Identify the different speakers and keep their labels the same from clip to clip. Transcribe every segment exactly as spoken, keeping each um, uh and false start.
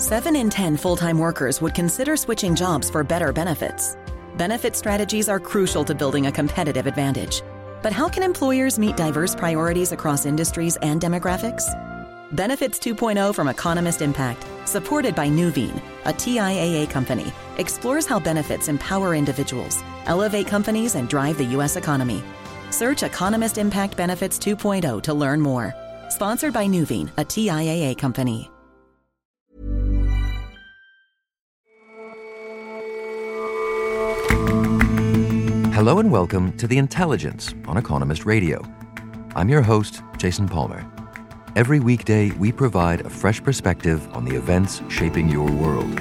Speaker 1: Seven in ten full-time workers would consider switching jobs for better benefits. Benefit strategies are crucial to building a competitive advantage. But how can employers meet diverse priorities across industries and demographics? Benefits two point oh from Economist Impact, supported by Nuveen, a T I A A company, explores how benefits empower individuals, elevate companies, and drive the U S economy. Search Economist Impact Benefits two point oh to learn more. Sponsored by Nuveen, a T I A A company.
Speaker 2: Hello and welcome to The Intelligence on Economist Radio. I'm your host, Jason Palmer. Every weekday, we provide a fresh perspective on the events shaping your world.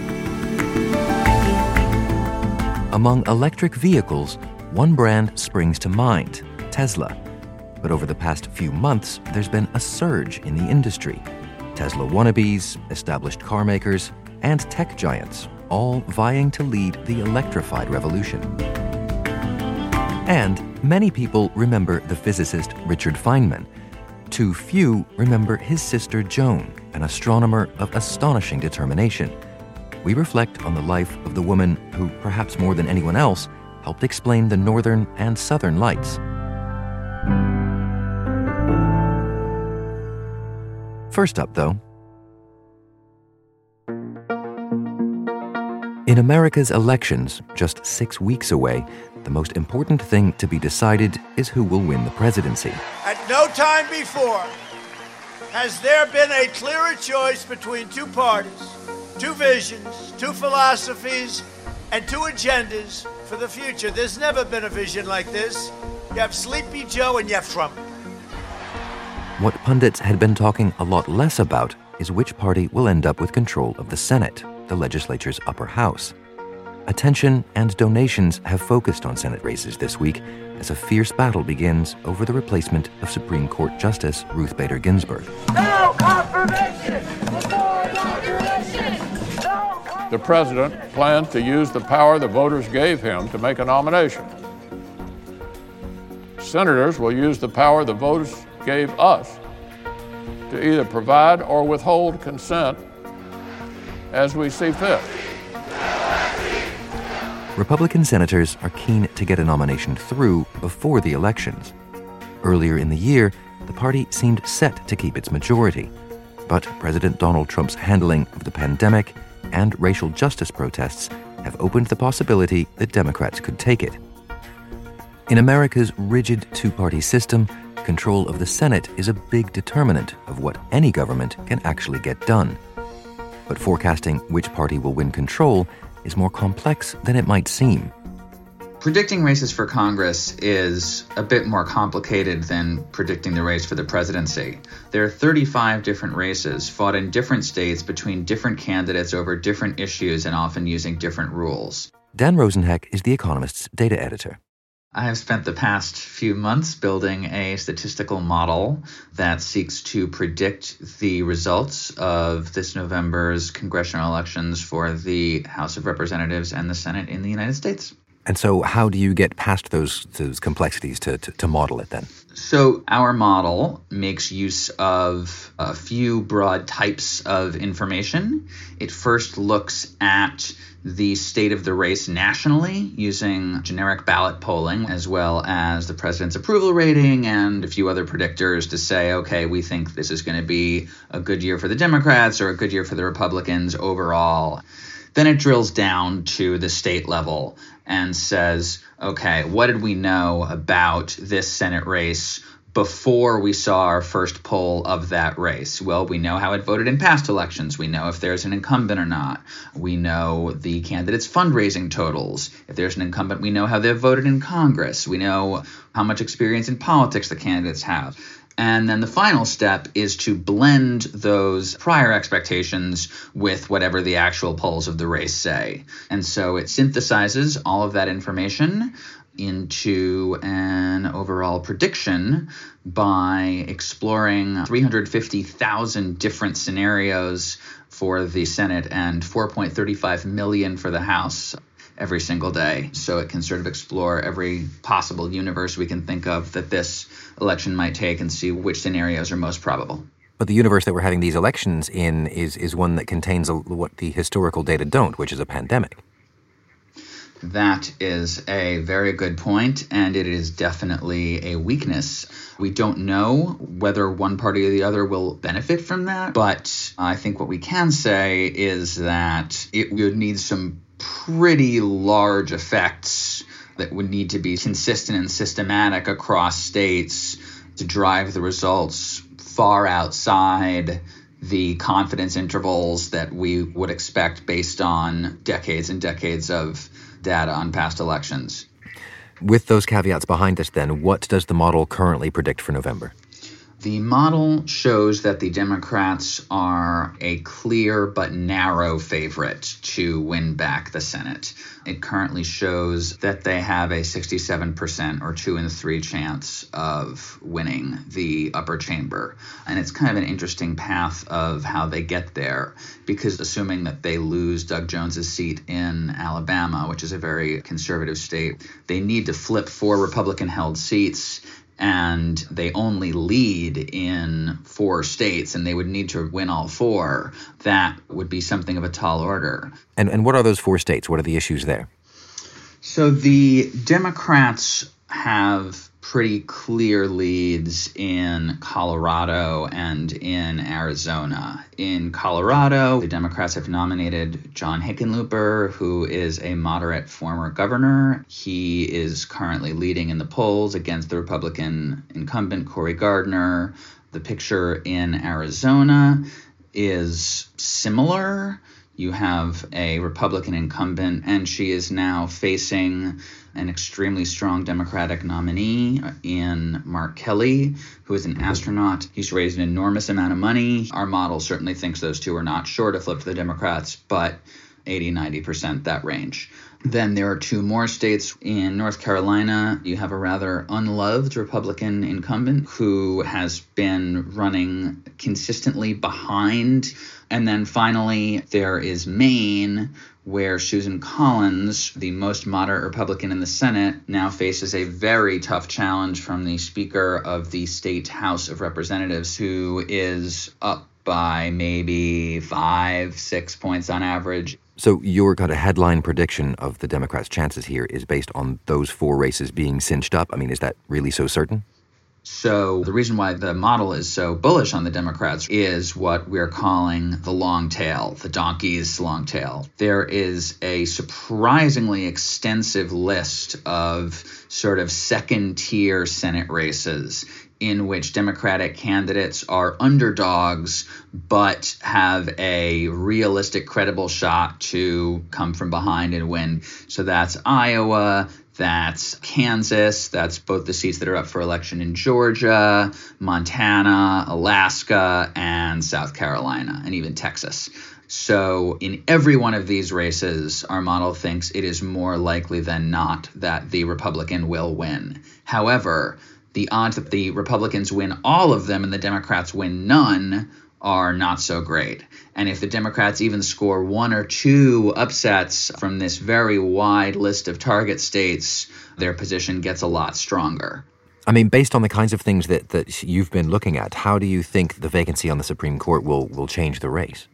Speaker 2: Among electric vehicles, one brand springs to mind, Tesla. But over the past few months, there's been a surge in the industry. Tesla wannabes, established car makers, and tech giants, all vying to lead the electrified revolution. And many people remember the physicist Richard Feynman. Too few remember his sister Joan, an astronomer of astonishing determination. We reflect on the life of the woman who, perhaps more than anyone else, helped explain the northern and southern lights. First up, though, in America's elections, just six weeks away, the most important thing to be decided is who will win the presidency.
Speaker 3: At no time before has there been a clearer choice between two parties, two visions, two philosophies, and two agendas for the future. There's never been a vision like this. You have Sleepy Joe and you have Trump.
Speaker 2: What pundits had been talking a lot less about is which party will end up with control of the Senate, the legislature's upper house. Attention and donations have focused on Senate races this week as a fierce battle begins over the replacement of Supreme Court Justice Ruth Bader Ginsburg.
Speaker 4: No confirmation! No confirmation! No confirmation!
Speaker 5: The president plans to use the power the voters gave him to make a nomination. Senators will use the power the voters gave us to either provide or withhold consent as we see fit.
Speaker 2: Republican senators are keen to get a nomination through before the elections. Earlier in the year, the party seemed set to keep its majority. But President Donald Trump's handling of the pandemic and racial justice protests have opened the possibility that Democrats could take it. In America's rigid two-party system, control of the Senate is a big determinant of what any government can actually get done. But forecasting which party will win control is more complex than it might seem.
Speaker 6: Predicting races for Congress is a bit more complicated than predicting the race for the presidency. There are thirty-five different races fought in different states between different candidates over different issues and often using different rules.
Speaker 2: Dan Rosenheck is The Economist's data editor.
Speaker 6: I have spent the past few months building a statistical model that seeks to predict the results of this November's congressional elections for the House of Representatives and the Senate in the United States.
Speaker 2: And so how do you get past those, those complexities to, to, to model it then?
Speaker 6: So our model makes use of a few broad types of information. It first looks at the state of the race nationally using generic ballot polling, as well as the president's approval rating and a few other predictors to say, okay, we think this is going to be a good year for the Democrats or a good year for the Republicans overall. Then it drills down to the state level and says, okay, what did we know about this Senate race before we saw our first poll of that race? Well, we know how it voted in past elections. We know if there's an incumbent or not. We know the candidates' fundraising totals. If there's an incumbent, we know how they've voted in Congress. We know how much experience in politics the candidates have. And then the final step is to blend those prior expectations with whatever the actual polls of the race say. And so it synthesizes all of that information into an overall prediction by exploring three hundred fifty thousand different scenarios for the Senate and four point three five million for the House every single day. So it can sort of explore every possible universe we can think of that this election might take and see which scenarios are most probable.
Speaker 2: But the universe that we're having these elections in is, is one that contains a, what the historical data don't, which is a pandemic.
Speaker 6: That is a very good point, and it is definitely a weakness. We don't know whether one party or the other will benefit from that, but I think what we can say is that it would need some pretty large effects that would need to be consistent and systematic across states to drive the results far outside the confidence intervals that we would expect based on decades and decades of data on past elections.
Speaker 2: With those caveats behind us, then, what does the model currently predict for November?
Speaker 6: The model shows that the Democrats are a clear but narrow favorite to win back the Senate. It currently shows that they have a sixty-seven percent or two in three chance of winning the upper chamber. And it's kind of an interesting path of how they get there, because assuming that they lose Doug Jones's seat in Alabama, which is a very conservative state, they need to flip four Republican-held seats, and they only lead in four states, and they would need to win all four. That would be something of a tall order.
Speaker 2: And and what are those four states? What are the issues there?
Speaker 6: So the Democrats have pretty clear leads in Colorado and in Arizona. In Colorado, the Democrats have nominated John Hickenlooper, who is a moderate former governor. He is currently leading in the polls against the Republican incumbent Cory Gardner. The picture in Arizona is similar. You have a Republican incumbent, and she is now facing an extremely strong Democratic nominee in Mark Kelly, who is an astronaut. He's raised an enormous amount of money. Our model certainly thinks those two are not sure to flip to the Democrats, but eighty, ninety percent, that range. Then there are two more states. In North Carolina, you have a rather unloved Republican incumbent who has been running consistently behind. And then finally, there is Maine, where Susan Collins, the most moderate Republican in the Senate, now faces a very tough challenge from the Speaker of the State House of Representatives, who is up by maybe five, six points on average.
Speaker 2: So your kind of headline prediction of the Democrats' chances here is based on those four races being cinched up? I mean, is that really so certain?
Speaker 6: So the reason why the model is so bullish on the Democrats is what we're calling the long tail, the donkey's long tail. There is a surprisingly extensive list of sort of second-tier Senate races in which Democratic candidates are underdogs but have a realistic, credible shot to come from behind and win. So that's Iowa, that's Kansas, that's both the seats that are up for election in Georgia, Montana, Alaska, and South Carolina, and even Texas. So in every one of these races, our model thinks it is more likely than not that the Republican will win. However, the odds that the Republicans win all of them and the Democrats win none are not so great. And if the Democrats even score one or two upsets from this very wide list of target states, their position gets a lot stronger.
Speaker 2: I mean, based on the kinds of things that, that you've been looking at, how do you think the vacancy on the Supreme Court will, will change the race?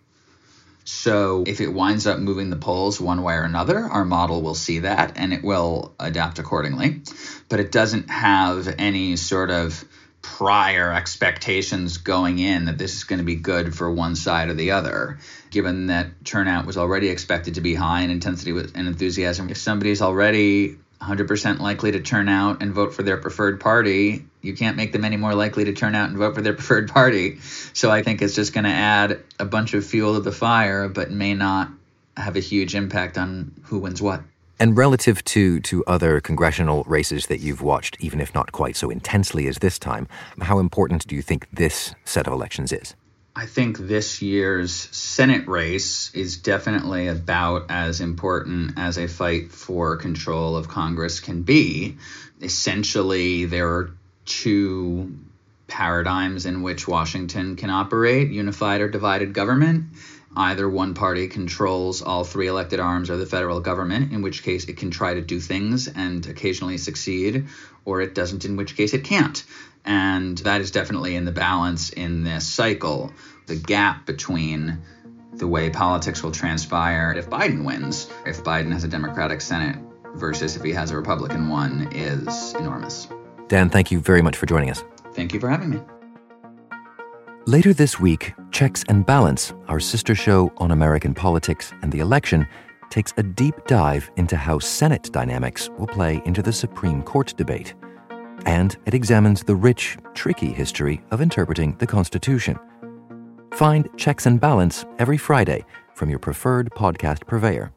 Speaker 6: So if it winds up moving the polls one way or another, our model will see that and it will adapt accordingly. But it doesn't have any sort of prior expectations going in that this is going to be good for one side or the other, given that turnout was already expected to be high and intensity and enthusiasm. If somebody's already one hundred percent likely to turn out and vote for their preferred party, you can't make them any more likely to turn out and vote for their preferred party. So I think it's just going to add a bunch of fuel to the fire, but may not have a huge impact on who wins what.
Speaker 2: And relative to, to other congressional races that you've watched, even if not quite so intensely as this time, how important do you think this set of elections is?
Speaker 6: I think this year's Senate race is definitely about as important as a fight for control of Congress can be. Essentially, there are two paradigms in which Washington can operate: unified or divided government. Either one party controls all three elected arms of the federal government, in which case it can try to do things and occasionally succeed, or it doesn't, in which case it can't. And that is definitely in the balance in this cycle. The gap between the way politics will transpire if Biden wins, if Biden has a Democratic Senate, versus if he has a Republican one, is enormous.
Speaker 2: Dan, thank you very much for joining us.
Speaker 6: Thank you for having me.
Speaker 2: Later this week, Checks and Balance, our sister show on American politics and the election, takes a deep dive into how Senate dynamics will play into the Supreme Court debate. And it examines the rich, tricky history of interpreting the Constitution. Find Checks and Balance every Friday from your preferred podcast purveyor.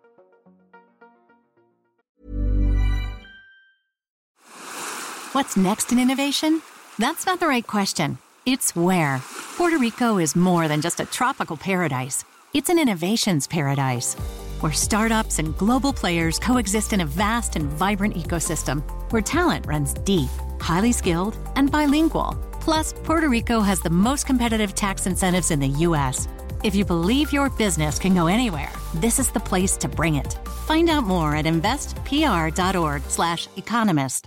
Speaker 7: What's next in innovation? That's not the right question. It's where. Puerto Rico is more than just a tropical paradise. It's an innovations paradise, where startups and global players coexist in a vast and vibrant ecosystem, where talent runs deep, highly skilled, and bilingual. Plus, Puerto Rico has the most competitive tax incentives in the U S. If you believe your business can go anywhere, this is the place to bring it. Find out more at investpr.org slash economist.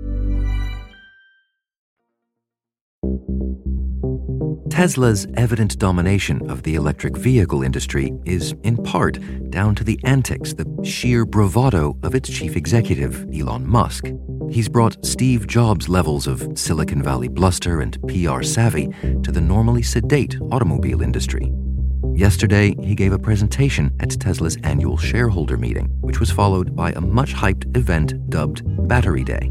Speaker 2: Tesla's evident domination of the electric vehicle industry is, in part, down to the antics, the sheer bravado of its chief executive, Elon Musk. He's brought Steve Jobs' levels of Silicon Valley bluster and P R savvy to the normally sedate automobile industry. Yesterday, he gave a presentation at Tesla's annual shareholder meeting, which was followed by a much-hyped event dubbed Battery Day.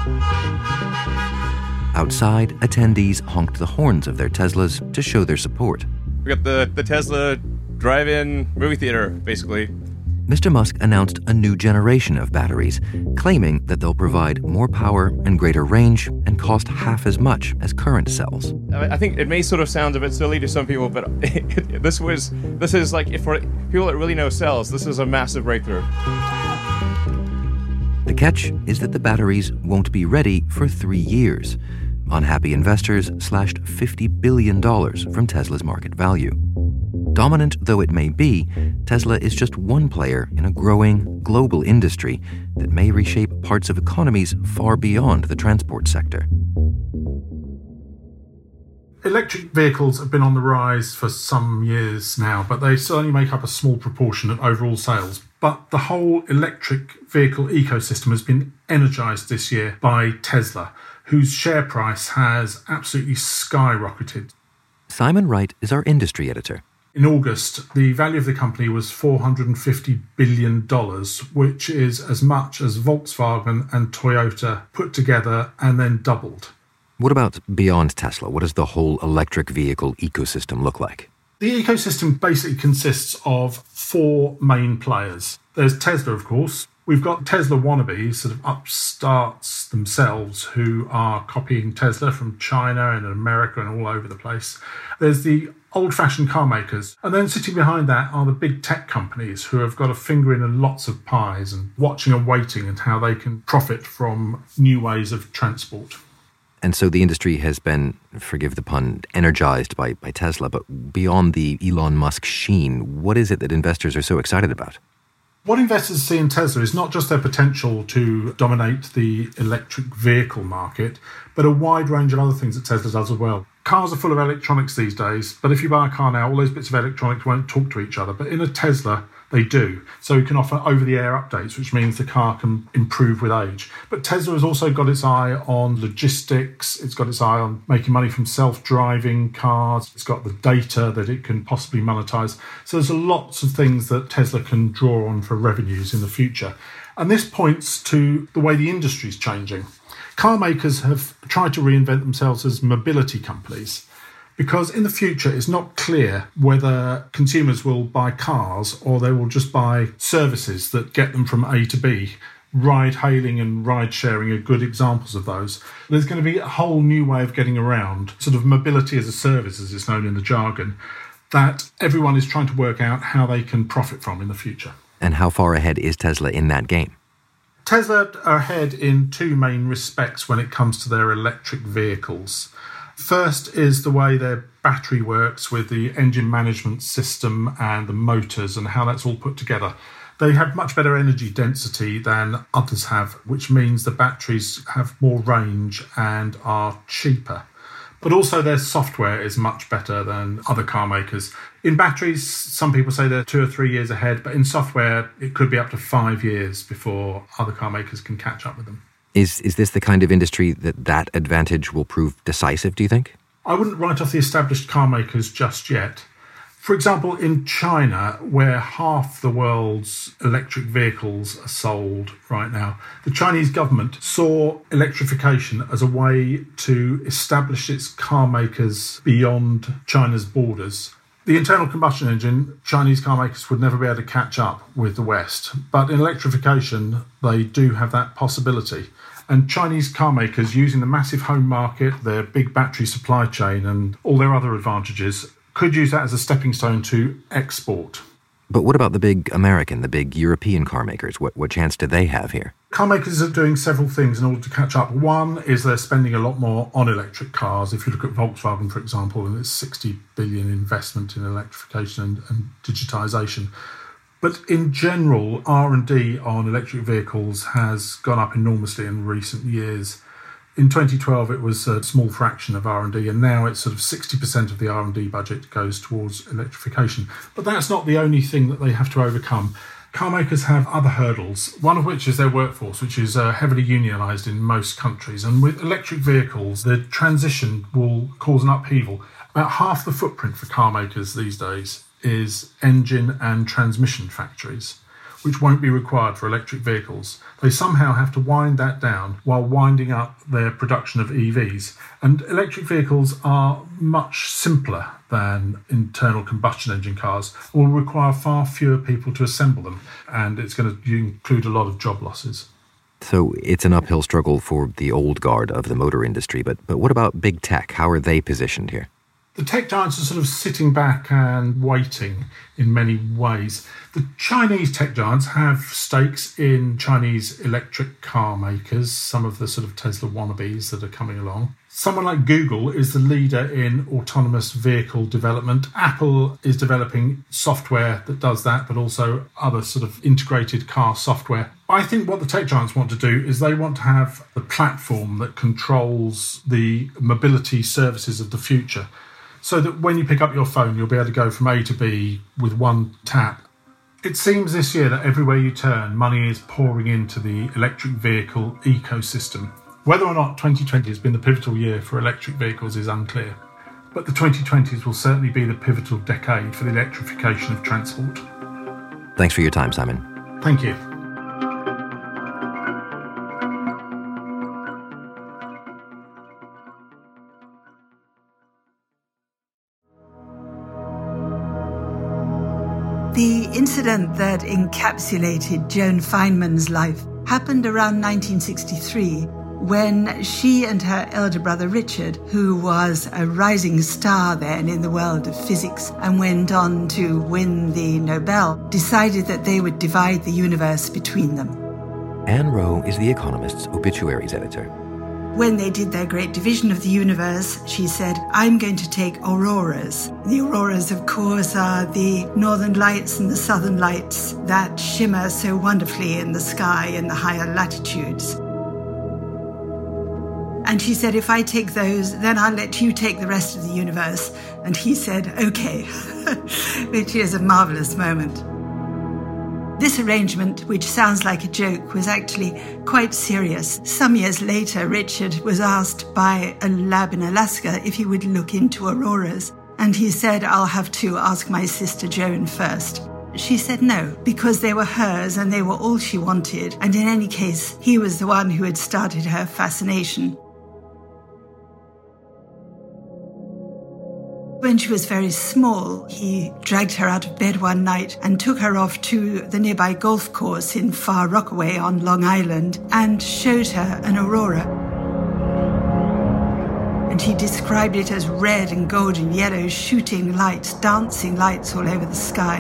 Speaker 2: Outside, attendees honked the horns of their Teslas to show their support.
Speaker 8: We got the, the Tesla drive-in movie theater, basically.
Speaker 2: Mister Musk announced a new generation of batteries, claiming that they'll provide more power and greater range and cost half as much as current cells.
Speaker 8: I think it may sort of sound a bit silly to some people, but this was this is like, for people that really know cells, this is a massive breakthrough.
Speaker 2: The catch is that the batteries won't be ready for three years. Unhappy investors slashed fifty billion dollars from Tesla's market value. Dominant though it may be, Tesla is just one player in a growing global industry that may reshape parts of economies far beyond the transport sector.
Speaker 9: Electric vehicles have been on the rise for some years now, but they certainly make up a small proportion of overall sales. But the whole electric vehicle ecosystem has been energised this year by Tesla, whose share price has absolutely skyrocketed.
Speaker 2: Simon Wright is our industry editor.
Speaker 9: In August, the value of the company was four hundred fifty billion dollars, which is as much as Volkswagen and Toyota put together and then doubled.
Speaker 2: What about beyond Tesla? What does the whole electric vehicle ecosystem look like?
Speaker 9: The ecosystem basically consists of four main players. There's Tesla, of course. We've got Tesla wannabes, sort of upstarts themselves, who are copying Tesla from China and America and all over the place. There's the old-fashioned car makers. And then sitting behind that are the big tech companies who have got a finger in lots of pies and watching and waiting and how they can profit from new ways of transport.
Speaker 2: And so the industry has been, forgive the pun, energized by, by Tesla. But beyond the Elon Musk sheen, what is it that investors are so excited about?
Speaker 9: What investors see in Tesla is not just their potential to dominate the electric vehicle market, but a wide range of other things that Tesla does as well. Cars are full of electronics these days, but if you buy a car now, all those bits of electronics won't talk to each other. But in a Tesla, they do. So it can offer over-the-air updates, which means the car can improve with age. But Tesla has also got its eye on logistics. It's got its eye on making money from self-driving cars. It's got the data that it can possibly monetize. So there's lots of things that Tesla can draw on for revenues in the future. And this points to the way the industry is changing. Car makers have tried to reinvent themselves as mobility companies, because in the future it's not clear whether consumers will buy cars or they will just buy services that get them from A to B. Ride-hailing and ride-sharing are good examples of those. There's going to be a whole new way of getting around, sort of mobility as a service, as it's known in the jargon, that everyone is trying to work out how they can profit from in the future.
Speaker 2: And how far ahead is Tesla in that game?
Speaker 9: Tesla are ahead in two main respects when it comes to their electric vehicles. First is the way their battery works with the engine management system and the motors and how that's all put together. They have much better energy density than others have, which means the batteries have more range and are cheaper. But also their software is much better than other car makers. In batteries, some people say they're two or three years ahead, but in software, it could be up to five years before other car makers can catch up with them.
Speaker 2: Is is this the kind of industry that that advantage will prove decisive, do you think?
Speaker 9: I wouldn't write off the established car makers just yet. For example, in China, where half the world's electric vehicles are sold right now, the Chinese government saw electrification as a way to establish its car makers beyond China's borders. The internal combustion engine, Chinese car makers would never be able to catch up with the West. But in electrification, they do have that possibility. And Chinese car makers, using the massive home market, their big battery supply chain and all their other advantages, could use that as a stepping stone to export.
Speaker 2: But what about the big American, the big European car makers? What, what chance do they have here?
Speaker 9: Car makers are doing several things in order to catch up. One is they're spending a lot more on electric cars. If you look at Volkswagen, for example, and its sixty billion investment in electrification and, and digitisation. But in general, R and D on electric vehicles has gone up enormously in recent years. In twenty twelve, it was a small fraction of R and D, and now it's sort of sixty percent of the R and D budget goes towards electrification. But that's not the only thing that they have to overcome. Car makers have other hurdles, one of which is their workforce, which is uh, heavily unionised in most countries. And with electric vehicles, the transition will cause an upheaval. About half the footprint for car makers these days is engine and transmission factories, which won't be required for electric vehicles. They somehow have to wind that down while winding up their production of E Vs. And electric vehicles are much simpler than internal combustion engine cars, will require far fewer people to assemble them, and it's going to include a lot of job losses.
Speaker 2: So it's an uphill struggle for the old guard of the motor industry, but, but what about big tech? How are they positioned here?
Speaker 9: The tech giants are sort of sitting back and waiting in many ways. The Chinese tech giants have stakes in Chinese electric car makers, some of the sort of Tesla wannabes that are coming along. Someone like Google is the leader in autonomous vehicle development. Apple is developing software that does that, but also other sort of integrated car software. I think what the tech giants want to do is they want to have the platform that controls the mobility services of the future, so that when you pick up your phone, you'll be able to go from A to B with one tap. It seems this year that everywhere you turn, money is pouring into the electric vehicle ecosystem. Whether or not twenty twenty has been the pivotal year for electric vehicles is unclear, but the twenty twenties will certainly be the pivotal decade for the electrification of transport.
Speaker 2: Thanks for your time, Simon.
Speaker 9: Thank you.
Speaker 10: The incident that encapsulated Joan Feynman's life happened around nineteen sixty-three, when she and her elder brother Richard, who was a rising star then in the world of physics and went on to win the Nobel, decided that they would divide the universe between them.
Speaker 2: Anne Rowe is The Economist's obituaries editor.
Speaker 10: When they did their great division of the universe, she said, I'm going to take auroras. The auroras, of course, are the northern lights and the southern lights that shimmer so wonderfully in the sky in the higher latitudes. And she said, if I take those, then I'll let you take the rest of the universe. And he said, okay, which is a marvellous moment. This arrangement, which sounds like a joke, was actually quite serious. Some years later, Richard was asked by a lab in Alaska if he would look into auroras. And he said, I'll have to ask my sister Joan first. She said no, because they were hers and they were all she wanted. And in any case, he was the one who had started her fascination. When she was very small, he dragged her out of bed one night and took her off to the nearby golf course in Far Rockaway on Long Island and showed her an aurora. And he described it as red and gold and yellow shooting lights, dancing lights all over the sky.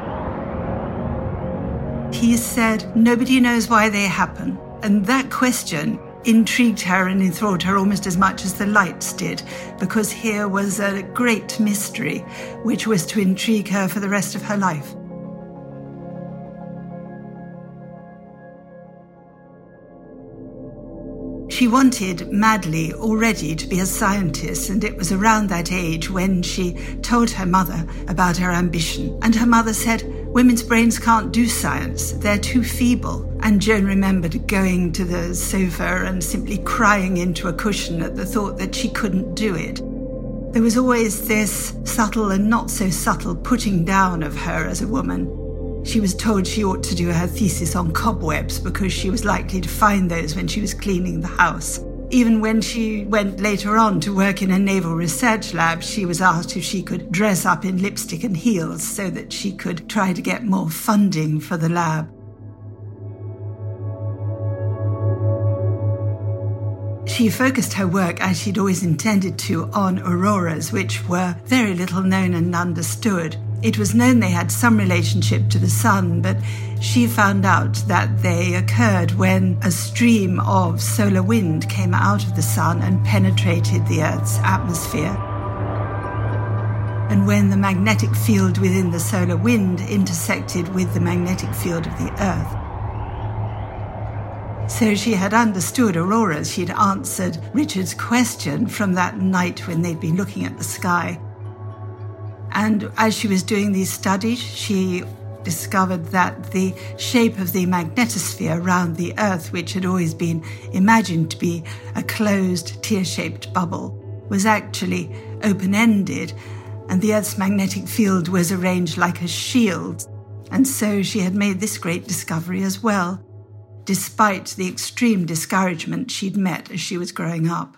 Speaker 10: He said, nobody knows why they happen. And that question intrigued her and enthralled her almost as much as the lights did, because here was a great mystery which was to intrigue her for the rest of her life. She wanted madly already to be a scientist, and it was around that age when she told her mother about her ambition. And her mother said, women's brains can't do science, they're too feeble. And Joan remembered going to the sofa and simply crying into a cushion at the thought that she couldn't do it. There was always this subtle and not so subtle putting down of her as a woman. She was told she ought to do her thesis on cobwebs because she was likely to find those when she was cleaning the house. Even when she went later on to work in a naval research lab, she was asked if she could dress up in lipstick and heels so that she could try to get more funding for the lab. She focused her work, as she'd always intended to, on auroras, which were very little known and understood. It was known they had some relationship to the sun, but she found out that they occurred when a stream of solar wind came out of the sun and penetrated the Earth's atmosphere. And when the magnetic field within the solar wind intersected with the magnetic field of the Earth. So she had understood auroras. She'd answered Richard's question from that night when they'd been looking at the sky. And as she was doing these studies, she discovered that the shape of the magnetosphere around the Earth, which had always been imagined to be a closed tear-shaped bubble, was actually open-ended, and the Earth's magnetic field was arranged like a shield. And so she had made this great discovery as well, despite the extreme discouragement she'd met as she was growing up.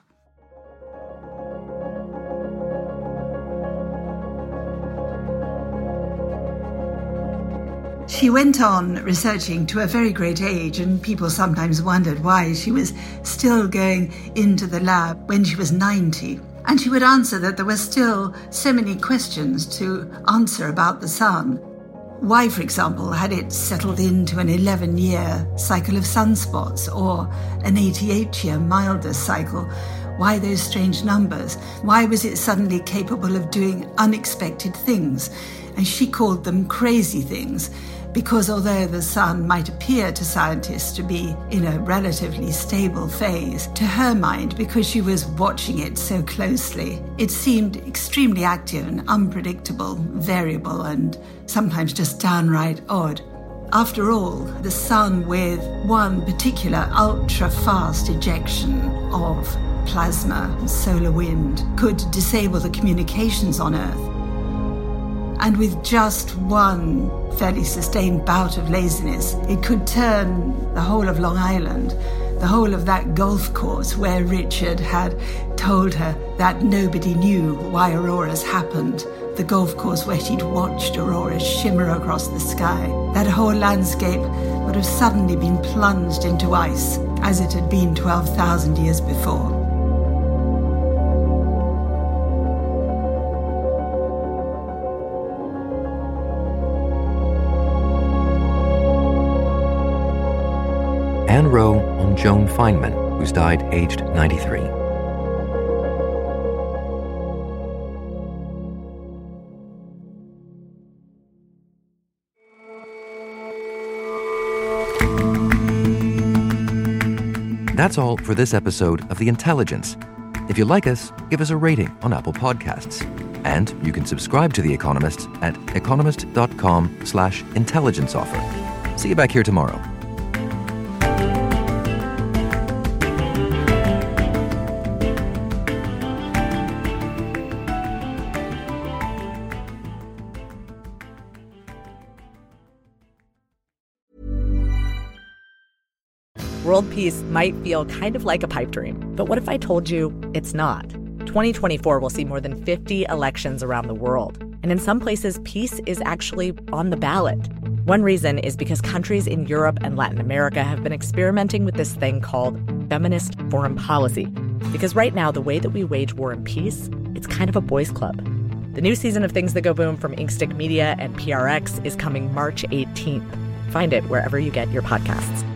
Speaker 10: She went on researching to a very great age, and people sometimes wondered why she was still going into the lab when she was ninety. And she would answer that there were still so many questions to answer about the sun. Why, for example, had it settled into an eleven-year cycle of sunspots, or an eighty-eight-year milder cycle? Why those strange numbers? Why was it suddenly capable of doing unexpected things? And she called them crazy things, because although the sun might appear to scientists to be in a relatively stable phase, to her mind, because she was watching it so closely, it seemed extremely active and unpredictable, variable, and sometimes just downright odd. After all, the sun, with one particular ultra-fast ejection of plasma, solar wind, could disable the communications on Earth. And with just one fairly sustained bout of laziness, it could turn the whole of Long Island, the whole of that golf course where Richard had told her that nobody knew why auroras happened, the golf course where she'd watched auroras shimmer across the sky. That whole landscape would have suddenly been plunged into ice, as it had been twelve thousand years before.
Speaker 2: Anne Rowe on Joan Feynman, who's died aged ninety-three. That's all for this episode of The Intelligence. If you like us, give us a rating on Apple Podcasts. And you can subscribe to The Economist at economist.com slash intelligence offer. See you back here tomorrow.
Speaker 11: World peace might feel kind of like a pipe dream, but what if I told you it's not? twenty twenty-four will see more than fifty elections around the world, and in some places, peace is actually on the ballot. One reason is because countries in Europe and Latin America have been experimenting with this thing called feminist foreign policy. Because right now, the way that we wage war and peace, it's kind of a boys' club. The new season of Things That Go Boom from Inkstick Media and P R X is coming March eighteenth. Find it wherever you get your podcasts.